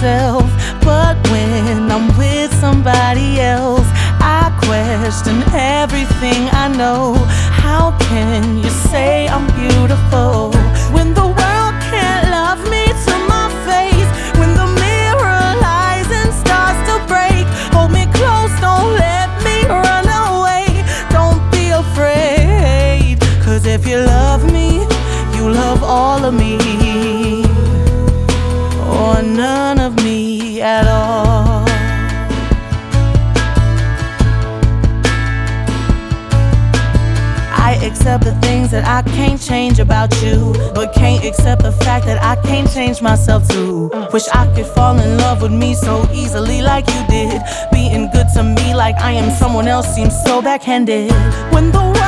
myself. But when I'm with somebody else, I question everything I know. How can you say I'm beautiful when the world can't love me to my face? When the mirror lies and starts to break, hold me close, don't let me run away. Don't be afraid, 'cause if you love me, you love all of me, or none of me at all. I accept the things that I can't change about you, but can't accept the fact that I can't change myself too. Wish I could fall in love with me so easily like you did. Being good to me like I am someone else seems so backhanded. When the